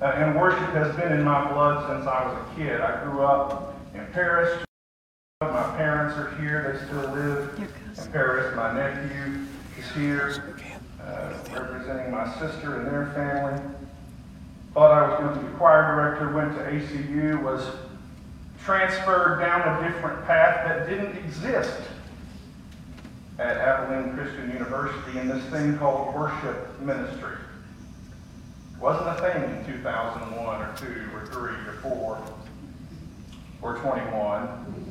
And worship has been in my blood since I was a kid. I grew up in Paris. My parents are here. They still live in Paris. My nephew is here, representing my sister and their family. Thought I was going to be choir director, went to ACU, was transferred down a different path that didn't exist at Abilene Christian University in this thing called worship ministry. It wasn't a thing in 2001 or 2 or 3 or 4 or 21.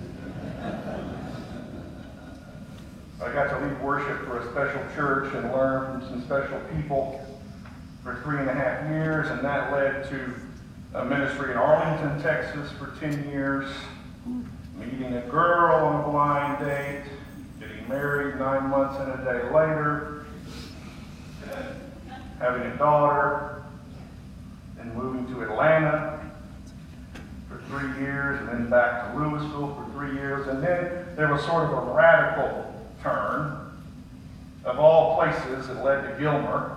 I got to lead worship for a special church and learn from some special people for 3.5 years, and that led to a ministry in Arlington, Texas for 10 years, meeting a girl on a blind date, getting married 9 months and a day later, having a daughter, and moving to Atlanta for 3 years, and then back to Louisville for 3 years, and then there was sort of a radical turn. Of all places, it led to Gilmer.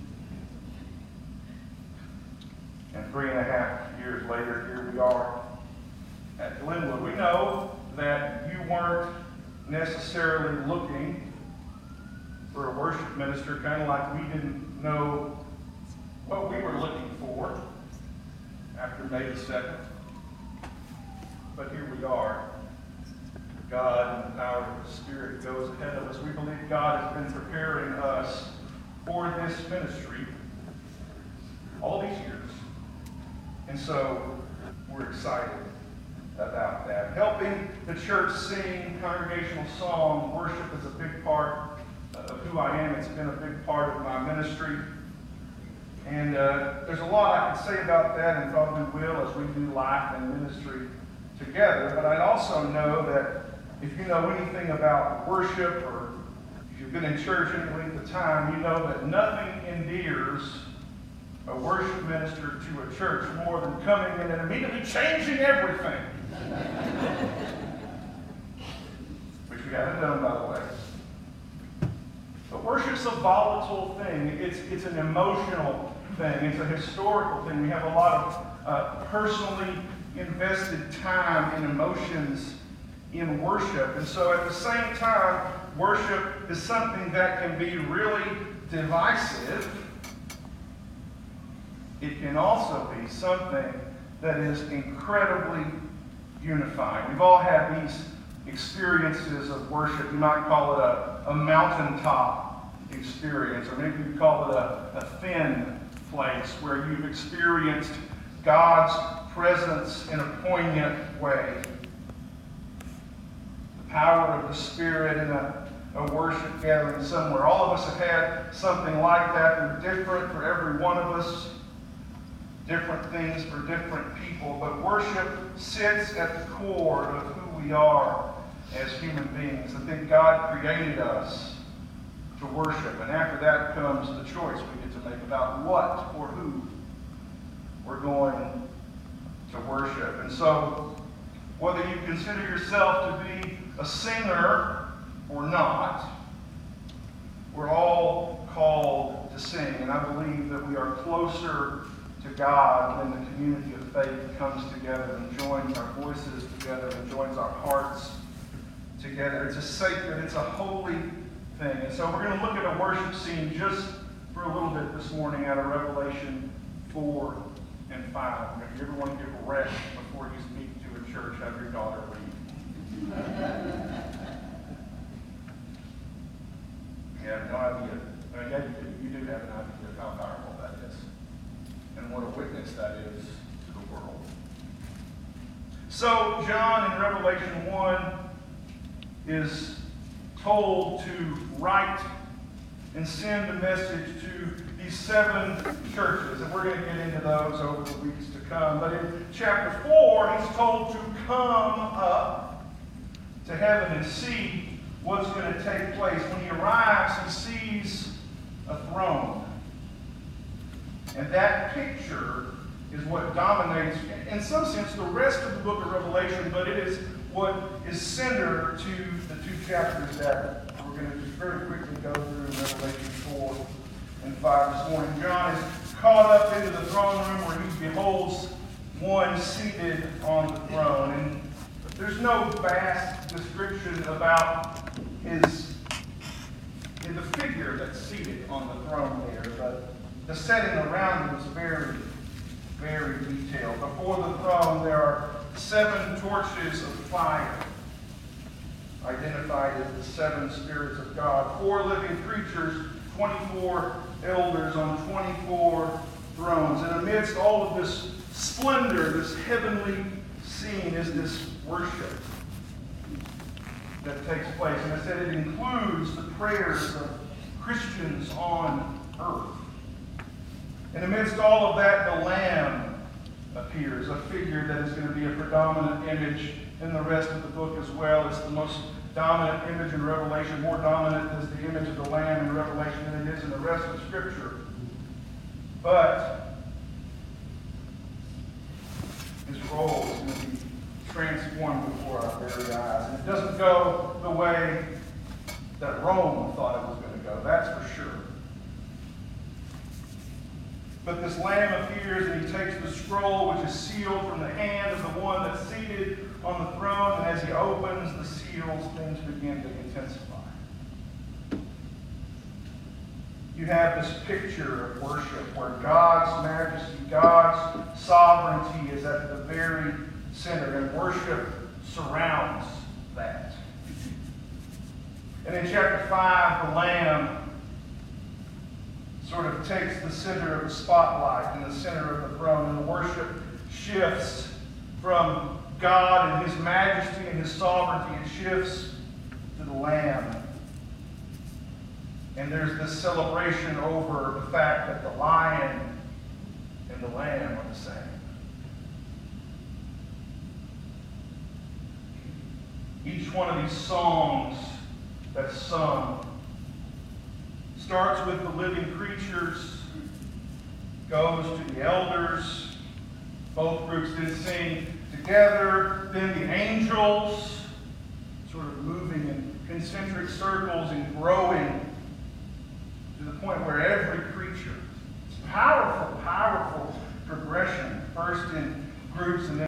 And 3.5 years later, here we are at Glenwood. We know that you weren't necessarily looking for a worship minister, kind of like we didn't know what we were looking for after May the 2nd. But here we are. God and the power of the Spirit goes ahead of us. We believe God has been preparing us for this ministry all these years. And so we're excited about that. Helping the church sing congregational song, worship is a big part of who I am. It's been a big part of my ministry. And there's a lot I can say about that, and probably will as we do life and ministry together. But I also know that if you know anything about worship, or if you've been in church any length of time, you know that nothing endears a worship minister to a church more than coming in and immediately changing everything. Which we haven't done, by the way. But worship's a volatile thing. It's an emotional thing. It's a historical thing. We have a lot of personally invested time and emotions in worship. And so at the same time, worship is something that can be really divisive. It can also be something that is incredibly unifying. We've all had these experiences of worship. You might call it a mountaintop experience, or maybe you call it a thin place where you've experienced God's presence in a poignant way. The power of the Spirit in a worship gathering somewhere. All of us have had something like that. They're different for every one of us. Different things for different people. But worship sits at the core of who we are as human beings. I think God created us to worship. And after that comes the choice we get to make about what or who we're going to worship. And so, whether you consider yourself to be a singer or not, we're all called to sing. And I believe that we are closer to God when the community of faith comes together and joins our voices together and joins our hearts together. It's a sacred, it's a holy thing. And so we're going to look at a worship scene just for a little bit this morning out of Revelation 4 and 5. If you ever want to give a rest before you speak to a church, have your daughter lead. You have no idea. Yeah, you do have an idea of how powerful that is and what a witness that is to the world. So John in Revelation 1 is told to write and send a message to these 7 churches, and we're going to get into those over the weeks to come. But in chapter 4, he's told to come up to heaven and see what's going to take place. When he arrives, he sees a throne. And that picture is what dominates, in some sense, the rest of the book of Revelation, but it is what is center to the 2 chapters that we're going to just very quickly go through in Revelation 4 and 5 this morning. John is caught up into the throne room where he's beholds one seated on the throne. And there's no vast description about the figure that's seated on the throne there, but the setting around him is very, very detailed. Before the throne, there are 7 torches of fire, identified as the 7 spirits of God. 4 living creatures, 24 elders on 24 thrones. And amidst all of this splendor, this heavenly scene, is this worship that takes place. And I said it includes the prayers of Christians on earth. And amidst all of that, the Lamb appears, a figure that is going to be a predominant image in the rest of the book as well. It's the most dominant image in Revelation, more dominant is the image of the Lamb in Revelation than it is in the rest of Scripture. But his role is going to be transformed before our very eyes. And it doesn't go the way that Rome thought it was going to go, that's for sure. But this Lamb appears and he takes the scroll which is sealed from the hand of the one that's seated on the throne, and as he opens the seals, things begin to intensify. You have this picture of worship where God's majesty, God's sovereignty is at the very center, and worship surrounds that. And in chapter 5, the Lamb sort of takes the center of the spotlight and the center of the throne, and the worship shifts from God and his majesty and his sovereignty. It shifts to the Lamb. And there's this celebration over the fact that the lion and the lamb are the same. Each one of these songs that's sung starts with the living creatures, goes to the elders. Both groups then sing together. Then the angels, sort of moving in concentric circles and growing to the point where every creature, it's powerful, powerful progression. First in groups and then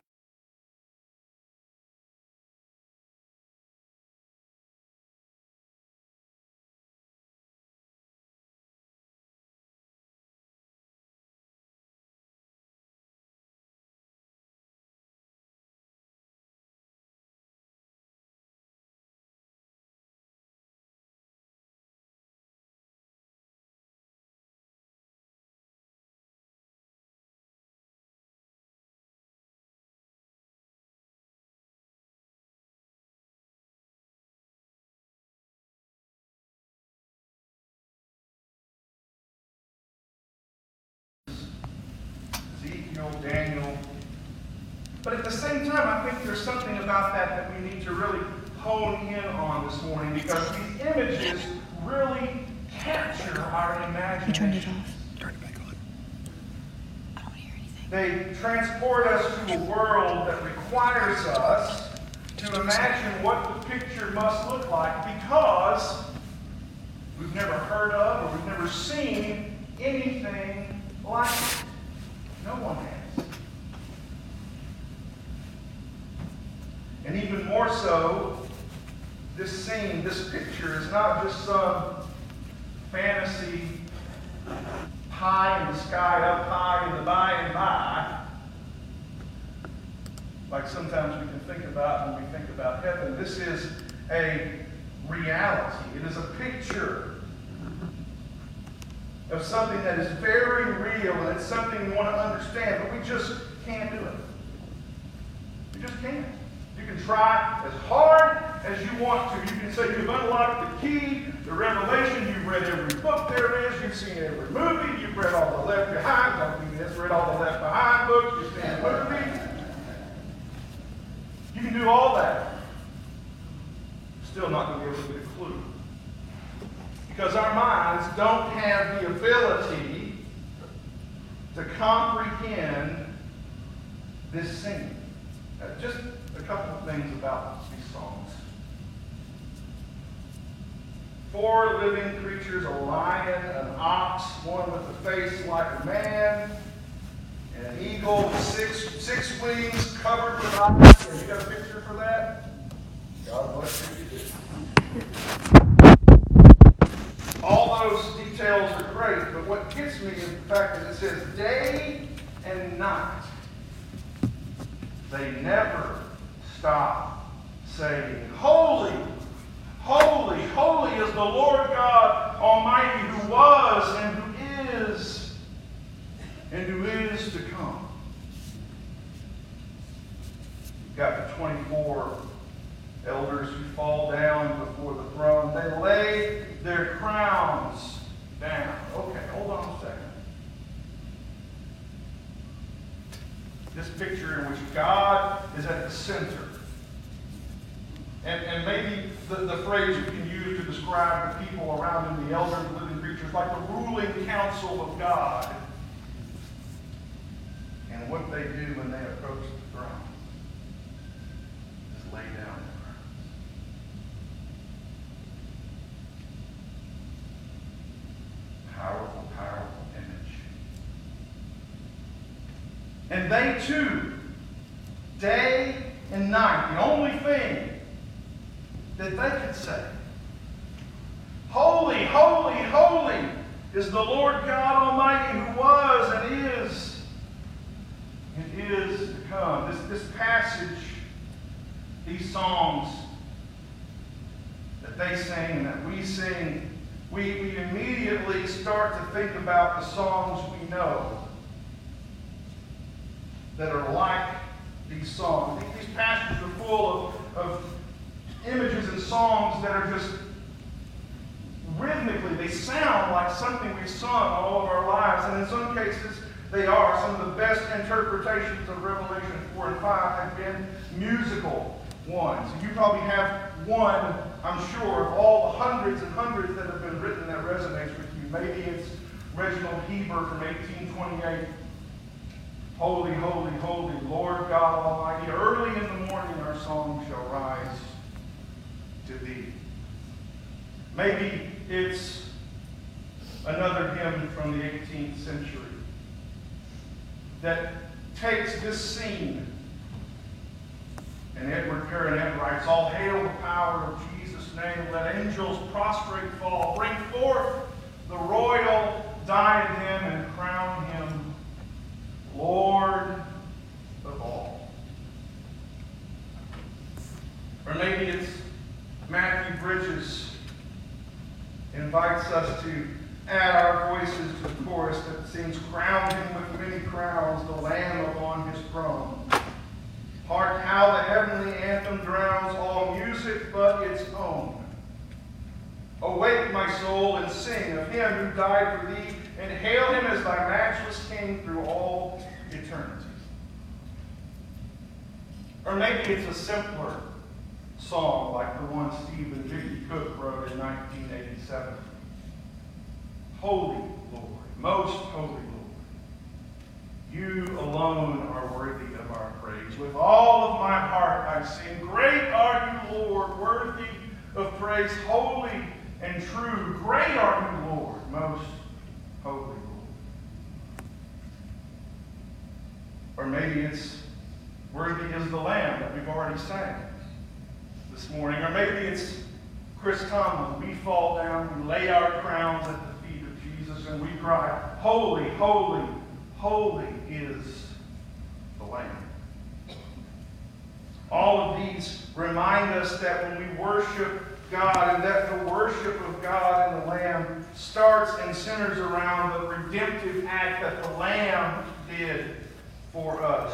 Ezekiel, Daniel. But at the same time, I think there's something about that we need to really hone in on this morning, because these images really capture our imagination. You turned it off. Turn it back on. I don't hear anything. They transport us to a world that requires us to imagine what the picture must look like, because we've never heard of or we've never seen anything like it. No one has. And even more so, this scene, this picture is not just some fantasy pie in the sky, up high in the by and by, like sometimes we can think about when we think about heaven. This is a reality. It is a picture of something that is very real, and it's something we want to understand, but we just can't do it. We just can't. You can try as hard as you want to. You can say you've unlocked the key, the revelation, you've read every book there is, you've seen every movie, you've read all the Left Behind, don't mean that's read all the Left Behind books, you've seen movies. You can do all that. Still not going to be able to get a clue. Because our minds don't have the ability to comprehend this scene. Just a couple of things about these songs. 4 living creatures, a lion, an ox, one with a face like a man, And an eagle with six wings covered with eyes. Have you got a picture for that? God bless you, you do. All those details are great, but what gets me is the fact that it says day and night. They never stop saying, Holy, holy, holy is the Lord God Almighty, who was and who is to come. You've got the 24 elders who fall down before the throne. They lay their crowns down. Okay, hold on a second. This picture in which God is at the center. And maybe the phrase you can use to describe the people around him, the elders, the living creatures, like the ruling council of God. And what they do when they approach the throne is lay down their crowns. Powerful, powerful image. And they too, day and night, the only thing that they could say, Holy, holy, holy is the Lord God Almighty, who was and is to come. This passage, these songs that they sing and that we sing, we immediately start to think about the songs we know that are like these songs. These passages are full of images and songs that are just rhythmically, they sound like something we've sung all of our lives, and in some cases they are. Some of the best interpretations of Revelation 4 and 5 have been musical ones. You probably have one, I'm sure, of all the hundreds and hundreds that have been written that resonates with you. Maybe it's Reginald Heber from 1828. Holy, holy, holy, Lord God Almighty, early in the morning our song shall rise to thee. Maybe it's another hymn from the 18th century that takes this scene, and Edward Caranet writes, All hail the power of Jesus' name, let angels prostrate fall, bring forth the royal diadem and crown him Lord of all. Or maybe it's Matthew Bridges invites us to add our voices to the chorus that sings, Crown him with many crowns, the Lamb upon his throne. Hark how the heavenly anthem drowns all music but its own. Awake, my soul, and sing of him who died for thee, and hail him as thy matchless King through all eternity. Or maybe it's a simpler song like the one Steve and Vicki Cook wrote in 1987. Holy Lord, most holy Lord, you alone are worthy of our praise. With all of my heart I sing, great are you, Lord, worthy of praise, holy and true. Great are you, Lord, most holy Lord. Or maybe it's worthy is the Lamb that we've already sang this morning. Or maybe it's Chris Tomlin. We fall down, we lay our crowns at the feet of Jesus, and we cry, Holy, holy, holy is the Lamb. All of these remind us that when we worship God, and that the worship of God and the Lamb starts and centers around the redemptive act that the Lamb did for us.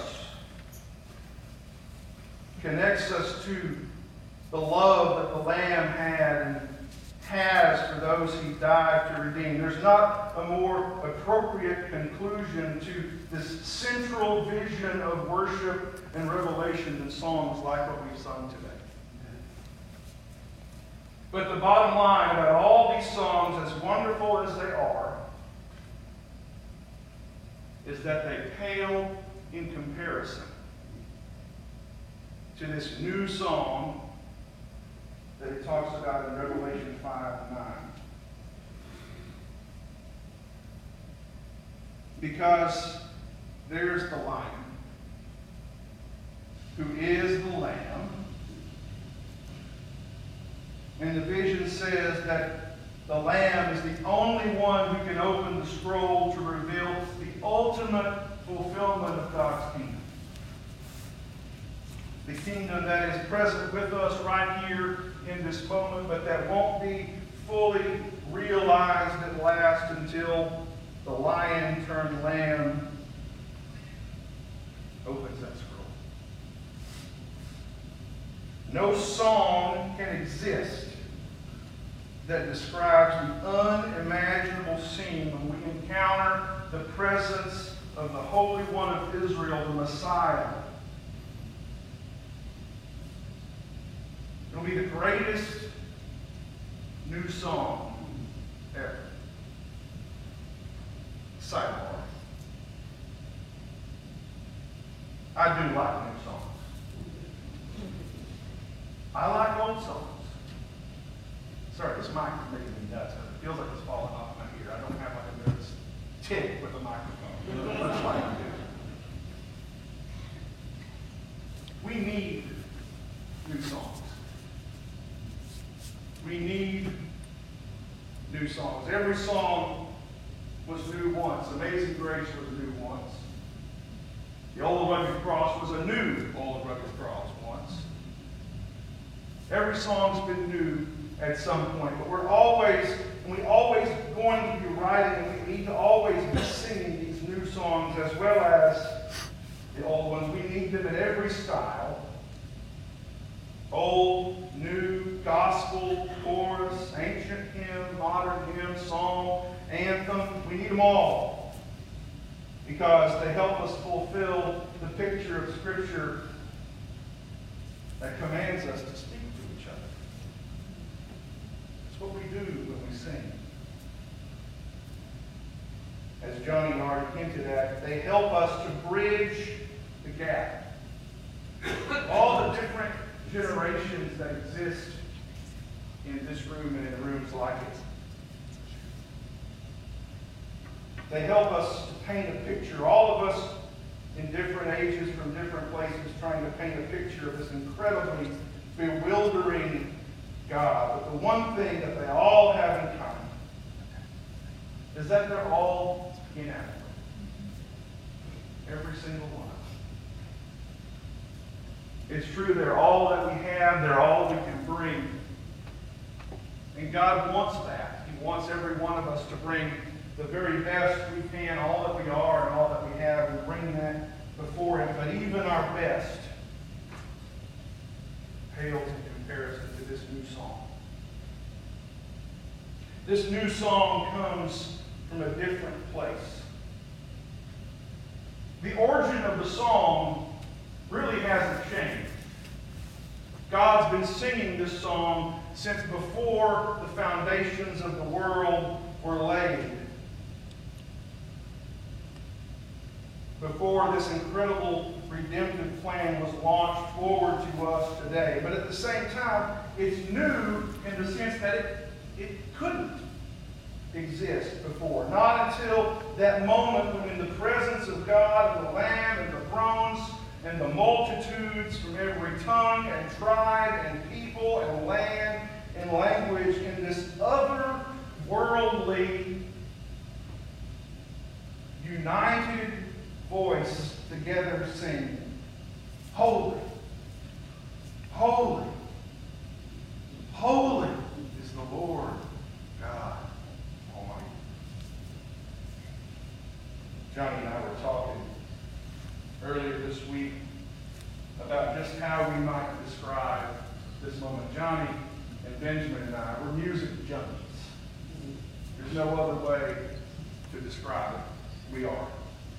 Connects us to the love that the Lamb had and has for those he died to redeem. There's not a more appropriate conclusion to this central vision of worship and revelation than songs like what we've sung today. But the bottom line about all these songs, as wonderful as they are, is that they pale in comparison to this new song that it talks about in Revelation 5 and 9. Because there's the lion, who is the lamb. And the vision says that the lamb is the only one who can open the scroll to reveal the ultimate fulfillment of God's kingdom. The kingdom that is present with us right here in this moment, but that won't be fully realized at last until the lion turned lamb opens that scroll. No song can exist that describes the unimaginable scene when we encounter the presence of the Holy One of Israel, the Messiah. It'll be the greatest new song ever. Sidebar. I do like new songs. I like old songs. Sorry, this mic is making me nuts. It feels like it's falling off my ear. I don't have like a nervous tick with the microphone. It looks like I do. We need new songs. We need new songs. Every song was new once. Amazing Grace was new once. The Old Rugged Cross was a new Old Rugged Cross once. Every song's been new at some point, but we're always going to be writing, and we need to always be singing these new songs as well as the old ones. We need them in every style. Old, new, gospel, chorus, ancient hymn, modern hymn, psalm, anthem. We need them all because they help us fulfill the picture of Scripture that commands us to speak to each other. It's what we do when we sing. As Johnny already hinted at, they help us to bridge the gap. All the different generations that exist in this room and in rooms like it. They help us to paint a picture. All of us in different ages from different places trying to paint a picture of this incredibly bewildering God. But the one thing that they all have in common is that they're all inadequate. Every single one. It's true, they're all that we have, they're all we can bring. And God wants that. He wants every one of us to bring the very best we can, all that we are and all that we have, and bring that before Him. But even our best pales in comparison to this new song. This new song comes from a different place. The origin of the song really hasn't changed. God's been singing this song since before the foundations of the world were laid. Before this incredible redemptive plan was launched forward to us today. But at the same time, it's new in the sense that it couldn't exist before. Not until that moment when in the presence of God and the Lamb and the thrones and the multitudes from every tongue and tribe and people and land and language in this otherworldly, united voice together sing, Holy, holy, holy is the Lord God Almighty. Johnny and I were talking earlier this week about just how we might describe this moment. Johnny and Benjamin and I, we're music junkies. There's no other way to describe it. We are.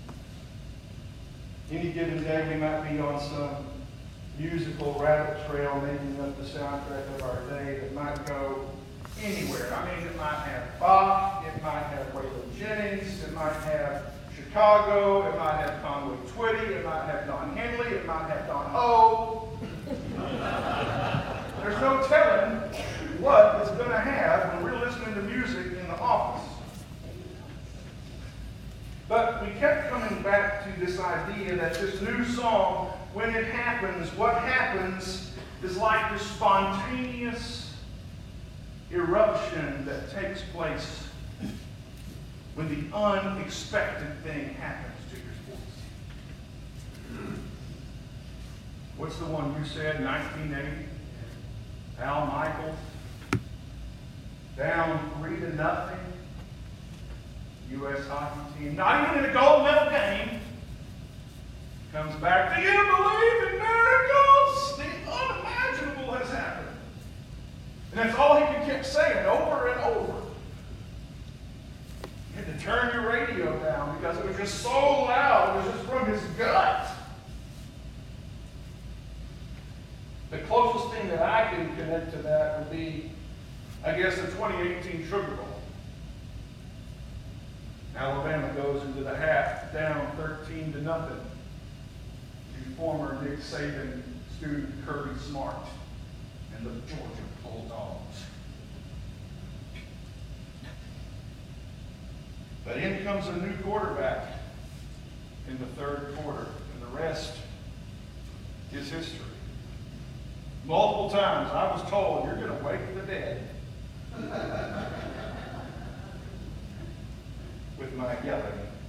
Any given day we might be on some musical rabbit trail making up the soundtrack of our day that might go anywhere. I mean, it might have Bach, it might have Waylon Jennings, it might have Chicago, it might have Conway Twitty, it might have Don Henley, it might have Don Ho. There's no telling what it's going to have when we're listening to music in the office. But we kept coming back to this idea that this new song, when it happens, what happens is like this spontaneous eruption that takes place when the unexpected thing happens to your sports. What's the one you said, 1980? Al Michaels, down 3-0. U.S. hockey team, not even in a gold medal game, comes back. Do you believe in miracles? The unimaginable has happened. And that's all he kept saying over and over. You had to turn your radio down because it was just so loud. It was just from his gut. The closest thing that I can connect to that would be, I guess, the 2018 Sugar Bowl. Alabama goes into the half down 13-0 to former Nick Saban student Kirby Smart and the Georgia Bulldogs. But in comes a new quarterback in the third quarter, and the rest is history. Multiple times I was told, you're going to wake the dead. With my yelling.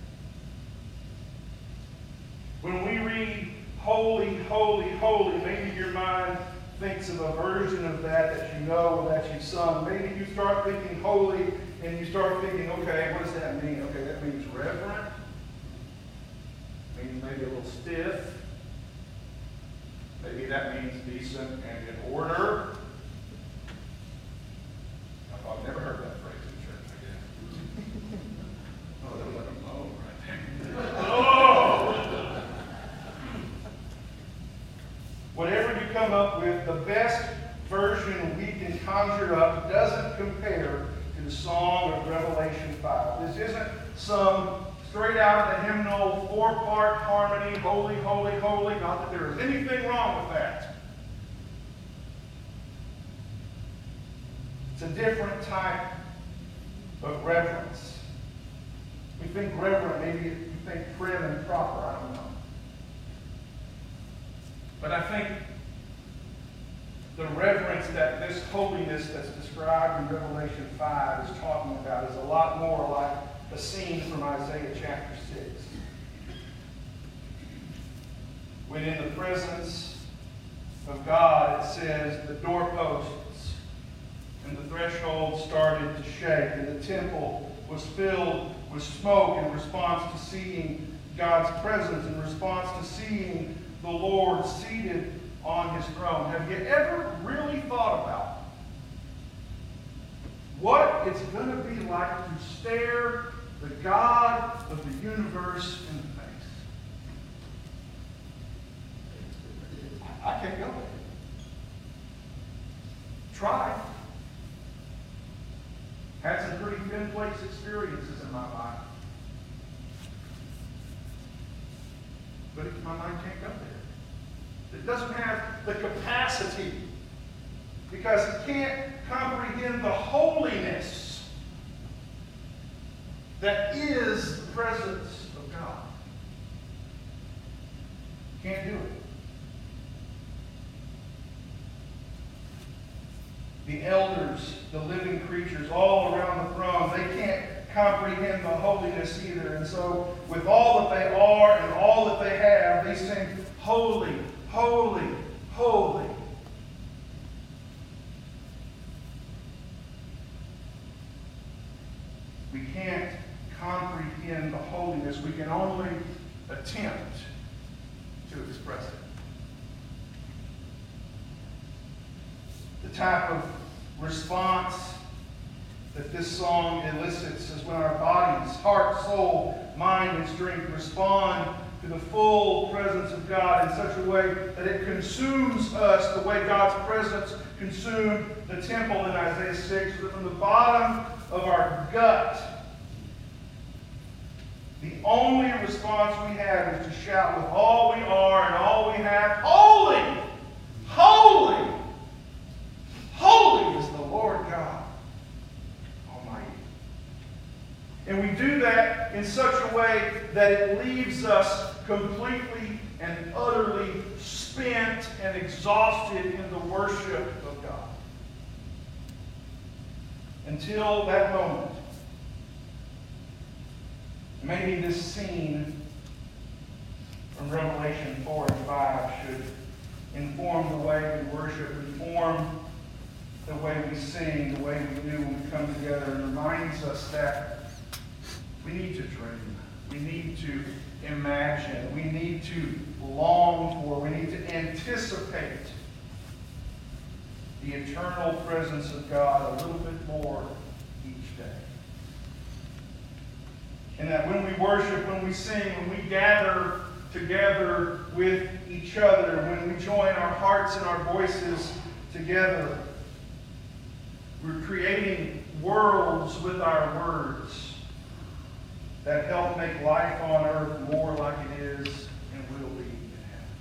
When we read holy, holy, holy, maybe your mind thinks of a version of that you know or that you've sung. Maybe you start thinking holy and you start thinking, okay, what does that mean? Okay, that means reverent. Means maybe a little stiff. Maybe that means decent and in order. I've never heard that phrase in church, I guess. Oh, that was like a moan right there. Oh! Whatever you come up with, the best version we can conjure up doesn't compare to the song of Revelation 5. This isn't some straight out of the hymnal 4-part harmony, holy, holy, holy. Not that there is anything wrong with that. It's a different type of reverence. We think reverent, maybe you think prim and proper, I don't know. But I think the reverence that this holiness that's described in Revelation 5 is talking about is a lot more like a scene from Isaiah chapter 6. When in the presence of God, it says the doorposts and the threshold started to shake, and the temple was filled with smoke in response to seeing God's presence, in response to seeing the Lord seated on his throne. Have you ever really thought about what it's going to be like to stare the God of the universe in the face? I can't go there. Try. Had some pretty thin plates experiences in my life. But my mind can't go there. It doesn't have the capacity because it can't comprehend the holiness that is the presence of God. Can't do it. The elders, the living creatures all around the throne, they can't comprehend the holiness either. And so with all that they are and all that they have, they sing, holy, holy, holy. We can't comprehend the holiness. We can only attempt to express it. The type of response that this song elicits is when our bodies, heart, soul, mind, and strength respond to the full presence of God in such a way that it consumes us the way God's presence consumed the temple in Isaiah 6. That from the bottom of our gut, the only response we have is to shout with all we are and all we have, holy, holy, holy is the Lord God Almighty. And we do that in such a way that it leaves us completely and utterly spent and exhausted in the worship of God. Until that moment, maybe this scene from Revelation 4 and 5 should inform the way we worship, inform the way we sing, the way we do when we come together, and reminds us that we need to dream. We need to imagine. We need to long for. We need to anticipate the eternal presence of God a little bit more each day. And that when we worship, when we sing, when we gather together with each other, when we join our hearts and our voices together, we're creating worlds with our words that help make life on earth more like it is and will be in heaven.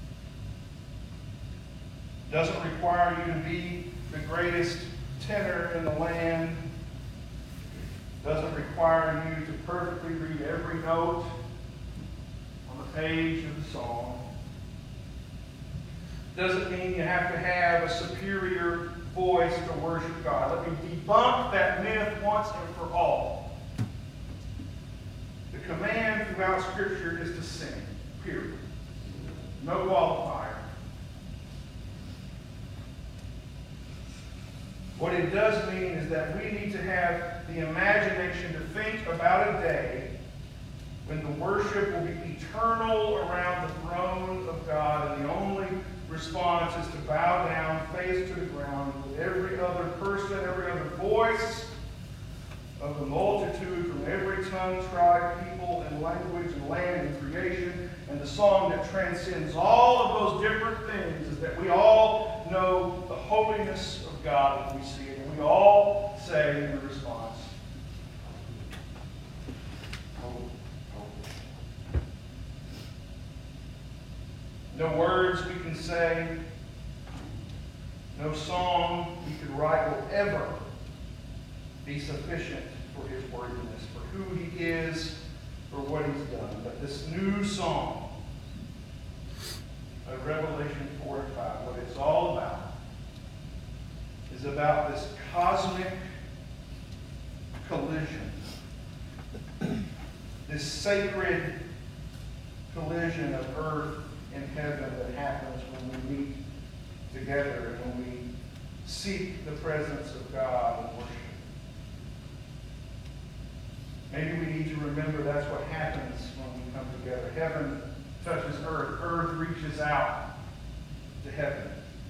Doesn't require you to be the greatest tenor in the land. Doesn't require you to perfectly read every note on the page of the song. Doesn't mean you have to have a superior voice to worship God. Let me debunk that myth once and for all. The command throughout Scripture is to sing, period. No qualifier. What it does mean is that we need to have the imagination to think about a day when the worship will be eternal around the throne of God, and the only response is to bow down, face to the ground, with every other person, every other voice of the multitude from every tongue, tribe, people, and language, and land, and creation. And the song that transcends all of those different things is that we all know the holiness of God as we see it. And we all say in response, holy, holy. No words we can say, no song we could write will ever be sufficient for his worthiness, for who he is, for what he's done. But this new song of Revelation 4 and 5, what it's all about, is about this cosmic collision, this sacred collision of earth and heaven that happens when we meet together and when we seek the presence of God and worship. Maybe we need to remember that's what happens when we come together. Heaven touches earth. Earth reaches out to heaven.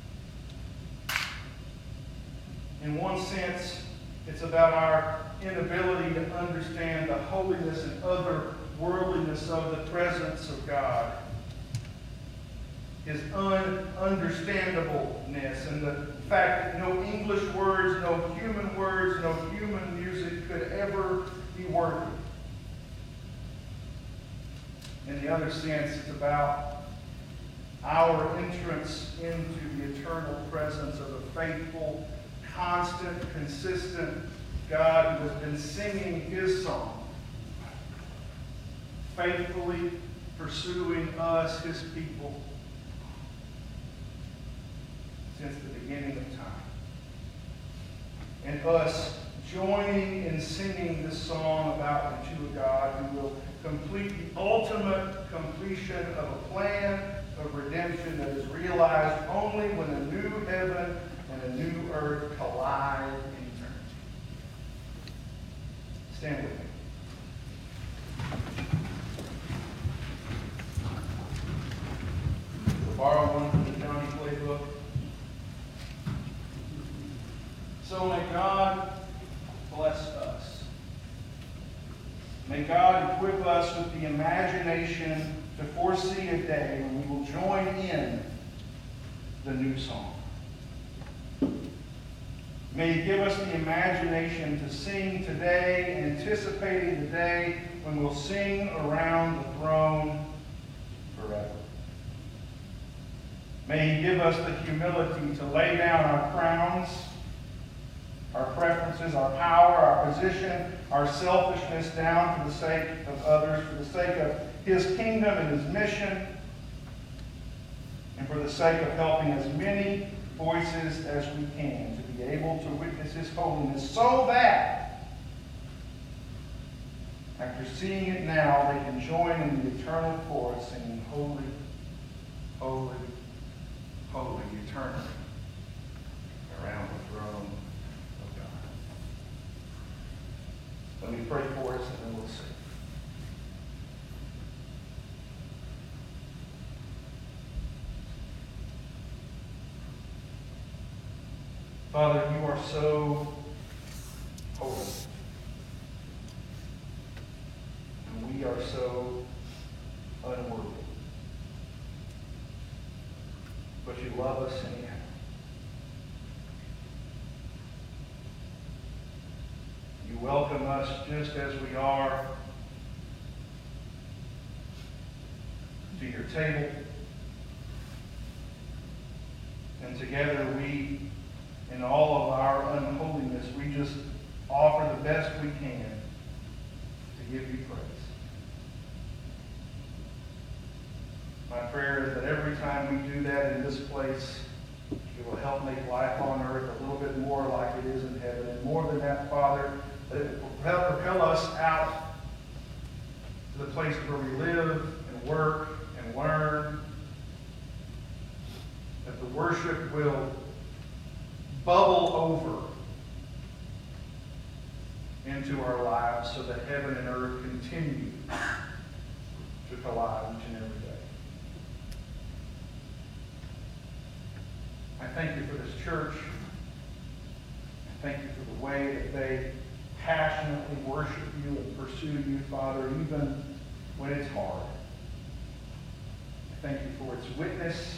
In one sense, it's about our inability to understand the holiness and otherworldliness of the presence of God. His ununderstandableness and the fact that no English words, no human music could ever be worthy. In the other sense, it's about our entrance into the eternal presence of a faithful, constant, consistent God who has been singing his song, faithfully pursuing us, his people, since the beginning of time. And us joining in singing this song about the true God who will complete the ultimate completion of a plan of redemption that is realized only when a new heaven and a new earth collide in eternity. Stand with me. We'll borrow one from the Johnny Playbook. So may God bless us. May God equip us with the imagination to foresee a day when we will join in the new song. May He give us the imagination to sing today, anticipating the day when we'll sing around the throne forever. May He give us the humility to lay down our crowns, our preferences, our power, our position, our selfishness down for the sake of others, for the sake of His kingdom and His mission, and for the sake of helping as many voices as we can to be able to witness His holiness, so that after seeing it now, they can join in the eternal chorus singing, Holy, Holy, Holy, eternally, around the throne of God. Let me pray for us, and then we'll sing. Father, you are so holy. And we are so unworthy. But you love us anyhow. You welcome us just as we are to your table. And together we, in all of our unholiness, we just offer the best we can to give you praise. My prayer is that every time we do that in this place, it will help make life on earth a little bit more like it is in heaven. And more than that, Father, that it will propel us out to the place where we live and work and learn. That the worship will bubble over into our lives so that heaven and earth continue to collide each and every day. I thank you for this church. I thank you for the way that they passionately worship you and pursue you, Father, even when it's hard. I thank you for its witness.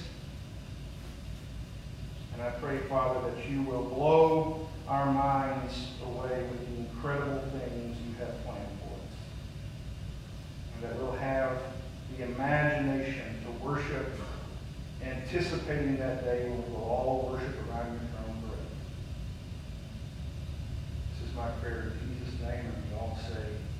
And I pray, Father, that you will blow our minds away with the incredible things you have planned for us. And that we'll have the imagination to worship, anticipating that day when we will all worship around your throne forever. This is my prayer in Jesus' name, and we all say,